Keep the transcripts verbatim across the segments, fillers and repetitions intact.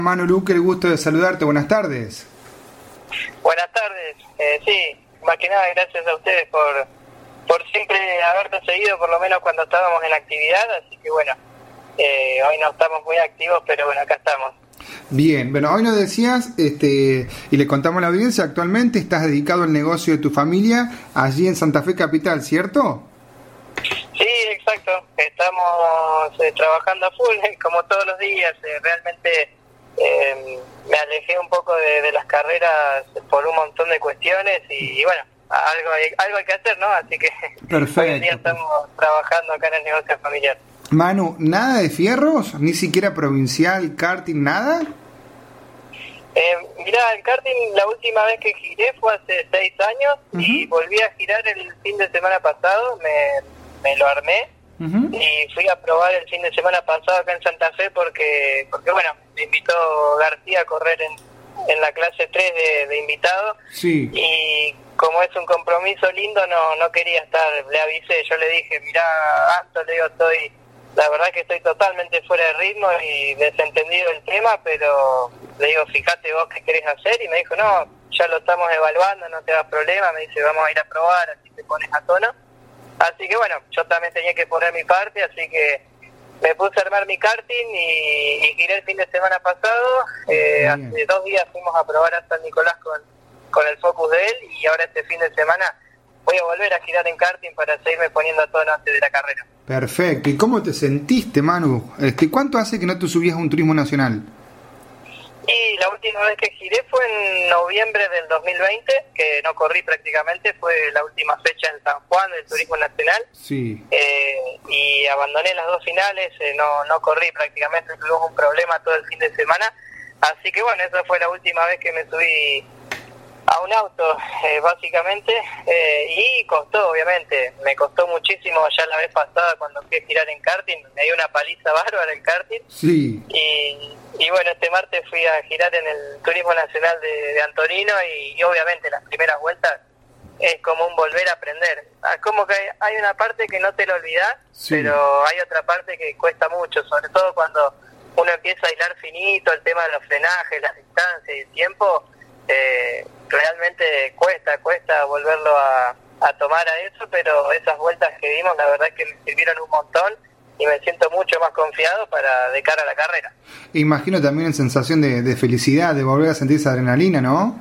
Manu Luque, el gusto de saludarte, buenas tardes. Buenas tardes, eh, sí, más que nada gracias a ustedes por, por siempre habernos seguido, por lo menos cuando estábamos en actividad, así que bueno, eh, hoy no estamos muy activos, pero bueno, acá estamos. Bien, bueno, hoy nos decías, este, y le contamos a la audiencia, actualmente estás dedicado al negocio de tu familia allí en Santa Fe Capital, ¿cierto? Sí, exacto, estamos eh, trabajando a full, como todos los días, eh, realmente eh, me alejé un poco de, de las carreras por un montón de cuestiones y, y bueno, algo hay, algo hay que hacer, ¿no? Así que Perfecto. Hoy en día estamos trabajando acá en el negocio familiar. Manu, ¿nada de fierros? ¿Ni siquiera provincial, karting, nada? Eh, mirá, el karting la última vez que giré fue hace seis años uh-huh. y volví a girar el fin de semana pasado, me, me lo armé uh-huh. y fui a probar el fin de semana pasado acá en Santa Fe porque, porque bueno, me invitó García a correr en, en la clase tres de, de invitado sí. Y como es un compromiso lindo no no quería estar, le avisé, yo le dije, mirá, Anto, le digo, estoy... La verdad que estoy totalmente fuera de ritmo y desentendido del tema, pero le digo, fíjate vos qué querés hacer, y me dijo, no, ya lo estamos evaluando, no te da problema, me dice, vamos a ir a probar, así te pones a tono. Así que bueno, yo también tenía que poner mi parte, así que me puse a armar mi karting y, y giré el fin de semana pasado. Eh, hace dos días fuimos a probar a San Nicolás con, con el Focus de él, y ahora este fin de semana voy a volver a girar en karting para seguirme poniendo a tono antes de la carrera. Perfecto. ¿Y cómo te sentiste, Manu? Este, ¿Cuánto hace que no te subías a un turismo nacional? Y la última vez que giré fue en noviembre del dos mil veinte, que no corrí prácticamente, fue la última fecha en San Juan del turismo nacional. Sí. Eh, y abandoné las dos finales, eh, no no corrí prácticamente, tuvimos un problema todo el fin de semana. Así que bueno, esa fue la última vez que me subí a un auto, eh, básicamente, eh, y costó, obviamente, me costó muchísimo ya la vez pasada cuando fui a girar en karting, me dio una paliza bárbara el karting, sí. y, y bueno, este martes fui a girar en el Turismo Nacional de, de Antonino, y, y obviamente las primeras vueltas es como un volver a aprender, como que hay una parte que no te lo olvidás, sí. Pero hay otra parte que cuesta mucho, sobre todo cuando uno empieza a hilar finito el tema de los frenajes, las distancias y el tiempo. Eh, realmente cuesta, cuesta volverlo a, a tomar a eso, pero esas vueltas que dimos la verdad es que me sirvieron un montón y me siento mucho más confiado para de cara a la carrera. Imagino también en sensación de, de felicidad, de volver a sentir esa adrenalina, ¿no?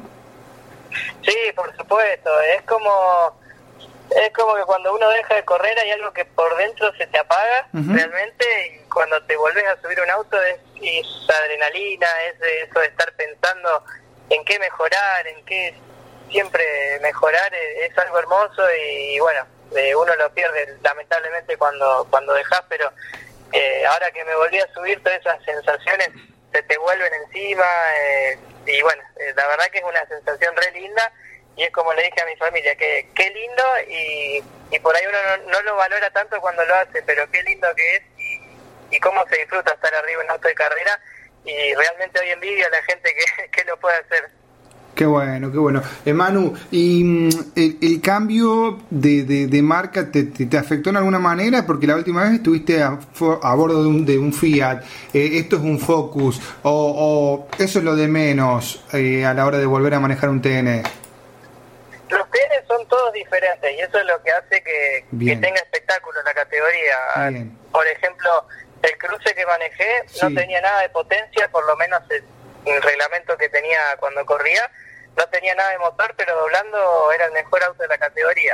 Sí, por supuesto, es como es como que cuando uno deja de correr hay algo que por dentro se te apaga uh-huh. realmente, y cuando te volvés a subir un auto es esa adrenalina, es eso de estar pensando en qué mejorar, en qué siempre mejorar, es algo hermoso y, y bueno, eh, uno lo pierde lamentablemente cuando cuando dejas, pero eh, ahora que me volví a subir todas esas sensaciones se te vuelven encima eh, y bueno, eh, la verdad que es una sensación re linda y es como le dije a mi familia, que qué lindo y, y por ahí uno no, no lo valora tanto cuando lo hace, pero qué lindo que es y, y cómo se disfruta estar arriba en un auto de carrera. Y realmente hoy envidio a la gente que, que lo puede hacer. Qué bueno, qué bueno. Eh, Manu, ¿y el, el cambio de, de, de marca te, te, te afectó en alguna manera? Porque la última vez estuviste a, a bordo de un, de un Fiat, eh, esto es un Focus, o, o eso es lo de menos eh, a la hora de volver a manejar un T N. Los T N son todos diferentes y eso es lo que hace que, que tenga espectáculo la categoría. Bien. Por ejemplo, el cruce que manejé sí. no tenía nada de potencia, por lo menos el, el reglamento que tenía cuando corría, no tenía nada de motor, pero doblando era el mejor auto de la categoría.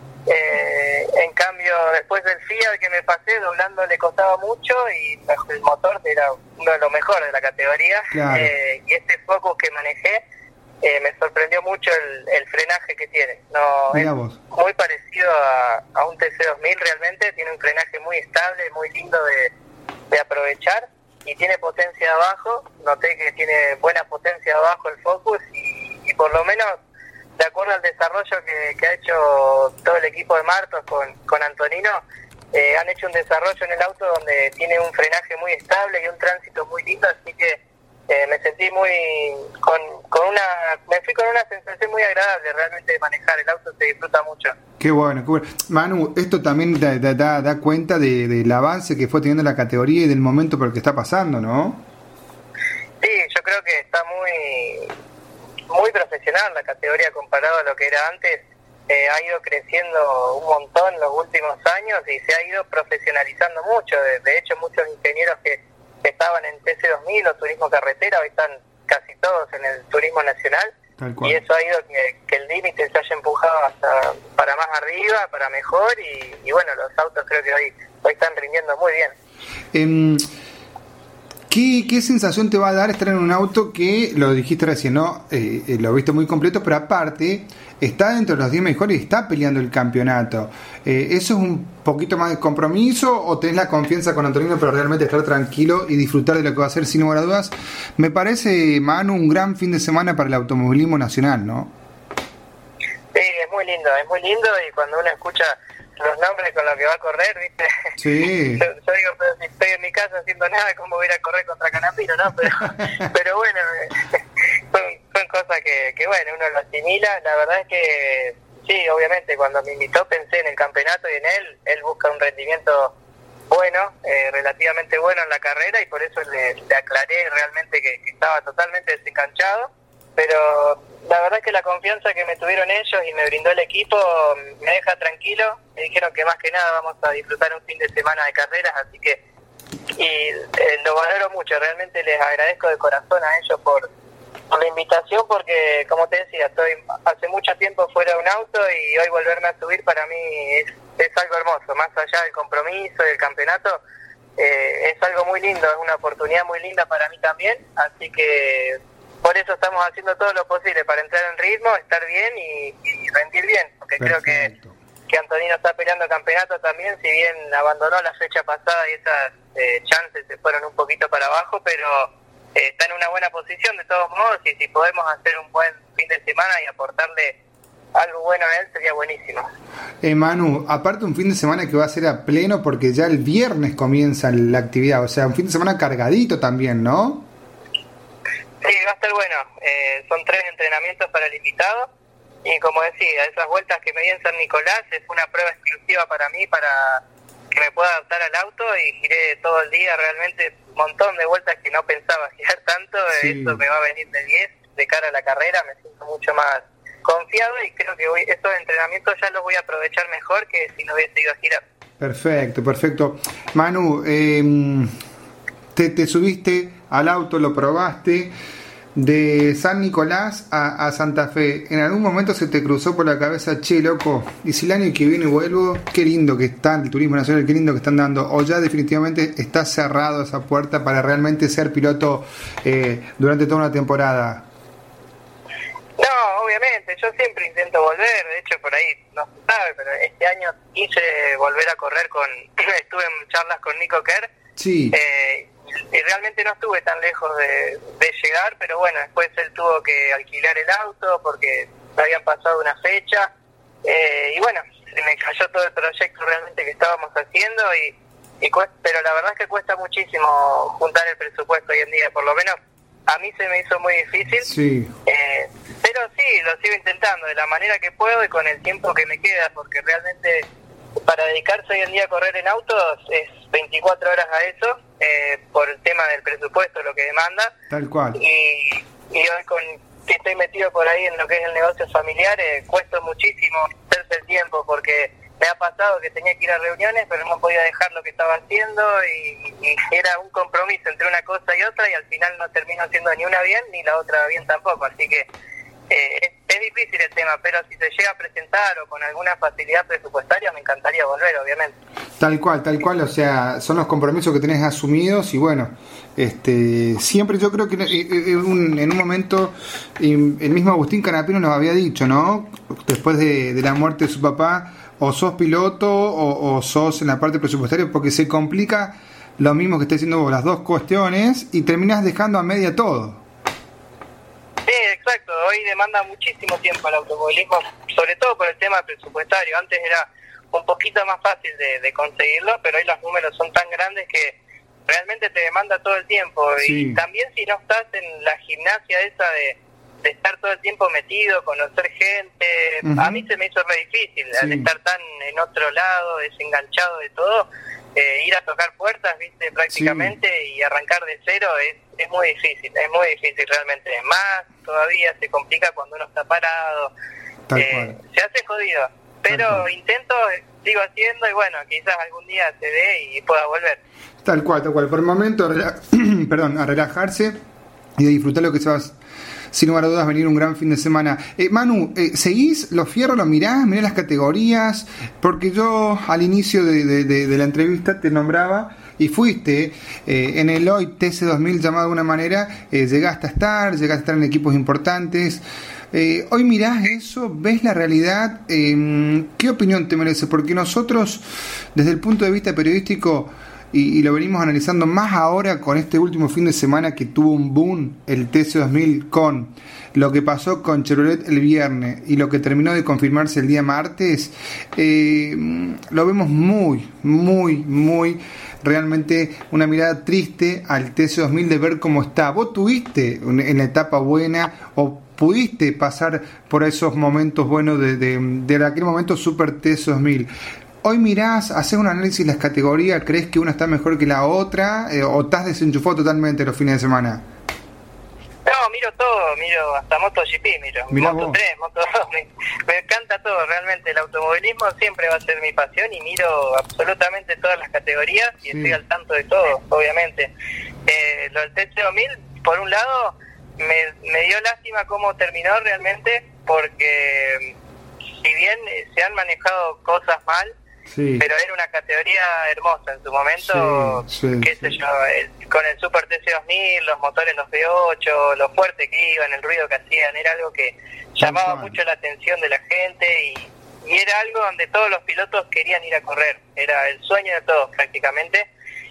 Eh, en cambio, después del Fiat que me pasé, doblando le costaba mucho y el motor era uno de los mejores de la categoría. Claro. Eh, y este Focus que manejé, eh, me sorprendió mucho el, el frenaje que tiene. No, Mirá es vos. muy parecido a, a un T C dos mil realmente, tiene un frenaje muy estable, muy lindo de de aprovechar y tiene potencia abajo, noté que tiene buena potencia abajo el Focus y, y por lo menos de acuerdo al desarrollo que, que ha hecho todo el equipo de Martos con, con Antonino, eh, han hecho un desarrollo en el auto donde tiene un frenaje muy estable y un tránsito muy lindo, así que eh, me sentí muy con, con una me fui con una sensación muy agradable realmente de manejar el auto, se disfruta mucho. Qué bueno, qué bueno. Manu, esto también da, da, da, da cuenta de, del avance que fue teniendo la categoría y del momento por el que está pasando, ¿no? Sí, yo creo que está muy muy profesional la categoría comparado a lo que era antes. Eh, ha ido creciendo un montón en los últimos años y se ha ido profesionalizando mucho. De, de hecho, muchos ingenieros que, que estaban en T C dos mil o turismo carretera hoy están casi todos en el turismo nacional. Y eso ha ido que, que el límite se haya empujado hasta para más arriba, para mejor, y, y bueno, los autos creo que hoy, hoy están rindiendo muy bien. Eh, ¿Qué, ¿Qué sensación te va a dar estar en un auto que, lo dijiste recién, ¿no? Eh, eh, lo viste muy completo, pero aparte está dentro de los diez mejores y está peleando el campeonato? Eh, ¿Eso es un poquito más de compromiso o tenés la confianza con Antonino para realmente estar tranquilo y disfrutar de lo que va a ser sin lugar a dudas? Me parece, Manu, un gran fin de semana para el automovilismo nacional, ¿no? Sí, es muy lindo, es muy lindo, y cuando uno escucha los nombres con los que va a correr, ¿viste? Sí. Yo, yo digo, pero si estoy en mi casa haciendo nada, ¿cómo voy a ir a correr contra Canapino, no? Pero, pero bueno, son, son cosas que, que, bueno, uno lo asimila. La verdad es que, sí, obviamente, cuando me invitó pensé en el campeonato y en él. Él busca un rendimiento bueno, eh, relativamente bueno en la carrera, y por eso le, le aclaré realmente que, que estaba totalmente desencanchado. Pero la verdad es que la confianza que me tuvieron ellos y me brindó el equipo me deja tranquilo. Me dijeron que más que nada vamos a disfrutar un fin de semana de carreras, así que y eh, lo valoro mucho. Realmente les agradezco de corazón a ellos por, por la invitación, porque como te decía, estoy hace mucho tiempo fuera de un auto y hoy volverme a subir para mí es, es algo hermoso. Más allá del compromiso y del campeonato, eh, es algo muy lindo, es una oportunidad muy linda para mí también, así que por eso estamos haciendo todo lo posible para entrar en ritmo, estar bien y, y rendir bien, porque Perfecto. creo que, que Antonino está peleando campeonato también, si bien abandonó la fecha pasada y esas eh, chances se fueron un poquito para abajo, pero eh, está en una buena posición de todos modos, y si podemos hacer un buen fin de semana y aportarle algo bueno a él, sería buenísimo. Eh, Manu, aparte un fin de semana que va a ser a pleno, porque ya el viernes comienza la actividad, o sea, un fin de semana cargadito también, ¿no? Sí, va a estar bueno. Eh, son tres entrenamientos para el invitado, y como decía, esas vueltas que me di en San Nicolás es una prueba exclusiva para mí, para que me pueda adaptar al auto, y giré todo el día realmente un montón de vueltas que no pensaba girar tanto. Sí. Eso me va a venir de diez de cara a la carrera, me siento mucho más confiado y creo que hoy estos entrenamientos ya los voy a aprovechar mejor que si no hubiese ido a girar. Perfecto, perfecto. Manu, eh, te, te subiste al auto, lo probaste, de San Nicolás a, a Santa Fe. ¿En algún momento se te cruzó por la cabeza, che, loco, y si el año que viene vuelvo, qué lindo que está el turismo nacional, qué lindo que están dando? ¿O ya definitivamente está cerrado esa puerta para realmente ser piloto eh, durante toda una temporada? No, obviamente, yo siempre intento volver, de hecho por ahí no se sabe, pero este año quise volver a correr con, estuve en charlas con Nico Kerr, sí. eh, y realmente no estuve tan lejos de, de llegar, pero bueno, después él tuvo que alquilar el auto porque habían pasado una fecha, eh, y bueno, se me cayó todo el proyecto realmente que estábamos haciendo, y, y cuesta, pero la verdad es que cuesta muchísimo juntar el presupuesto hoy en día, por lo menos a mí se me hizo muy difícil, sí. eh, pero sí, lo sigo intentando de la manera que puedo y con el tiempo que me queda, porque realmente para dedicarse hoy en día a correr en autos es veinticuatro horas a eso, eh, por el tema del presupuesto, lo que demanda. Tal cual. Y, y hoy con que estoy metido por ahí en lo que es el negocio familiar, eh, cuesta muchísimo hacerse el tiempo, porque me ha pasado que tenía que ir a reuniones, pero no podía dejar lo que estaba haciendo, y, y era un compromiso entre una cosa y otra, y al final no termino haciendo ni una bien, ni la otra bien tampoco, así que Eh, es, es difícil el tema, pero si se llega a presentar o con alguna facilidad presupuestaria, me encantaría volver, obviamente. Tal cual, tal cual, o sea, son los compromisos que tenés asumidos, y bueno, este siempre yo creo que en un, en un momento el mismo Agustín Canapino nos había dicho, ¿no? Después de, de la muerte de su papá, o sos piloto o, o sos en la parte presupuestaria, porque se complica lo mismo que estás diciendo vos, las dos cuestiones, y terminás dejando a media todo. Sí, exacto. Hoy demanda muchísimo tiempo el automovilismo, sobre todo por el tema presupuestario. Antes era un poquito más fácil de, de conseguirlo, pero hoy los números son tan grandes que realmente te demanda todo el tiempo. Sí. Y también si no estás en la gimnasia esa de, de estar todo el tiempo metido, conocer gente, uh-huh. A mí se me hizo re difícil, sí. Al estar tan en otro lado, desenganchado de todo, eh, ir a tocar puertas, viste, prácticamente, sí. y arrancar de cero es, es muy difícil, es muy difícil realmente. Más todavía se complica cuando uno está parado, eh, se hace jodido, pero intento, sigo haciendo y bueno, quizás algún día se dé y pueda volver. Tal cual, tal cual. Por el momento, rela- perdón, a relajarse y de disfrutar lo que se va, sin lugar a dudas, venir un gran fin de semana. Eh, Manu, eh, ¿seguís los fierros? ¿Los mirás? ¿Mirás las categorías? Porque yo al inicio de, de, de, de la entrevista te nombraba y fuiste eh, en el hoy T C dos mil, llamado de una manera, eh, llegaste a estar, llegaste a estar en equipos importantes. Eh, hoy mirás eso, ves la realidad, eh, ¿qué opinión te merece? Porque nosotros, desde el punto de vista periodístico, y, y lo venimos analizando más ahora con este último fin de semana que tuvo un boom el T C dos mil, con lo que pasó con Chevrolet el viernes y lo que terminó de confirmarse el día martes, eh, lo vemos muy, muy, muy, realmente una mirada triste al T C dos mil de ver cómo está. ¿Vos tuviste en la etapa buena o pudiste pasar por esos momentos buenos de, de, de aquel momento Super T C dos mil? Hoy mirás, haces un análisis de las categorías, ¿crees que una está mejor que la otra? Eh, ¿O estás desenchufado totalmente los fines de semana? No, miro todo, miro hasta MotoGP, miro Mirá Moto vos. tres, Moto dos, me, me encanta todo, realmente el automovilismo siempre va a ser mi pasión y miro absolutamente todas las categorías y sí. Estoy al tanto de todo, obviamente. Eh, lo del T C dos mil, por un lado, me, me dio lástima cómo terminó realmente, porque si bien se han manejado cosas mal, sí. pero era una categoría hermosa en su momento, sí, sí, qué sé sí. yo, el, con el Super T C dos mil, los motores, los V ocho, lo fuerte que iban, el ruido que hacían, era algo que llamaba mucho la atención de la gente y, y era algo donde todos los pilotos querían ir a correr, era el sueño de todos prácticamente,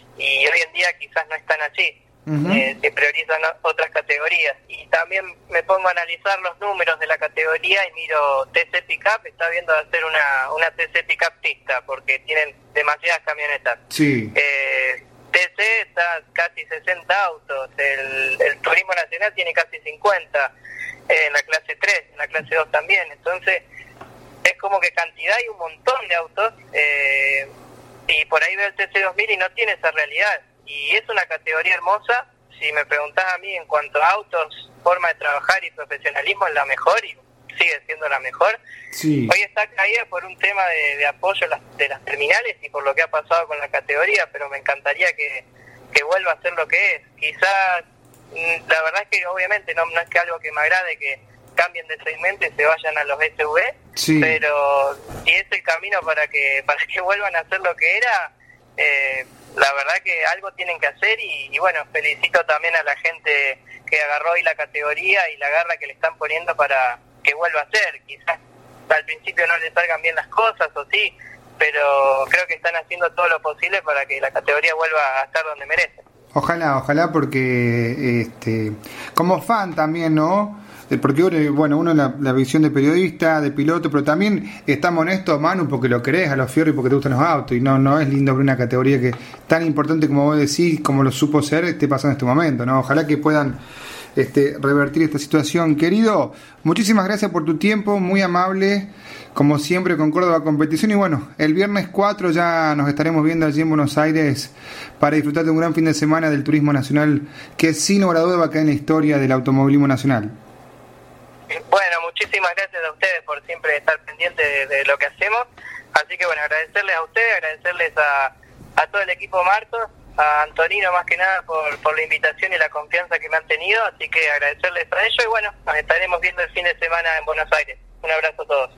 y hoy en día quizás no están así. Uh-huh. Eh, se priorizan otras categorías y también me pongo a analizar los números de la categoría y miro T C Pickup, está viendo hacer una una T C Pickup pista porque tienen demasiadas camionetas. Sí. eh, T C está casi sesenta autos, el, el Turismo Nacional tiene casi cincuenta, eh, en la clase tres, en la clase dos también, entonces es como que cantidad hay un montón de autos, eh, y por ahí veo el T C dos mil y no tiene esa realidad. Y es una categoría hermosa, si me preguntás a mí en cuanto a autos, forma de trabajar y profesionalismo es la mejor y sigue siendo la mejor. Sí. Hoy está caída por un tema de, de apoyo las, de las terminales y por lo que ha pasado con la categoría, pero me encantaría que, que vuelva a ser lo que es. Quizás, la verdad es que obviamente no, no es que algo que me agrade que cambien de segmento y se vayan a los S U V, sí. pero si es el camino para que para que vuelvan a ser lo que era, eh, la verdad que algo tienen que hacer y, y bueno, felicito también a la gente que agarró hoy la categoría y la garra que le están poniendo para que vuelva a ser. Quizás al principio no les salgan bien las cosas o sí, pero creo que están haciendo todo lo posible para que la categoría vuelva a estar donde merece. Ojalá, ojalá, porque este, como fan también, ¿no? Porque bueno, uno la, la visión de periodista, de piloto, pero también estamos honestos, Manu, porque lo querés a los fierros y porque te gustan los autos, y no no es lindo ver una categoría que tan importante como vos decís, como lo supo ser, esté pasando en este momento, ¿no? Ojalá que puedan este, revertir esta situación. Querido, muchísimas gracias por tu tiempo, muy amable, como siempre con Córdoba Competición, y bueno, el viernes cuatro ya nos estaremos viendo allí en Buenos Aires para disfrutar de un gran fin de semana del turismo nacional, que sin lugar a duda va a quedar en la historia del automovilismo nacional. Bueno, muchísimas gracias a ustedes por siempre estar pendientes de, de lo que hacemos. Así que bueno, agradecerles a ustedes, agradecerles a, a todo el equipo Martos, a Antonino más que nada por, por la invitación y la confianza que me han tenido. Así que agradecerles a ellos y bueno, nos estaremos viendo el fin de semana en Buenos Aires. Un abrazo a todos.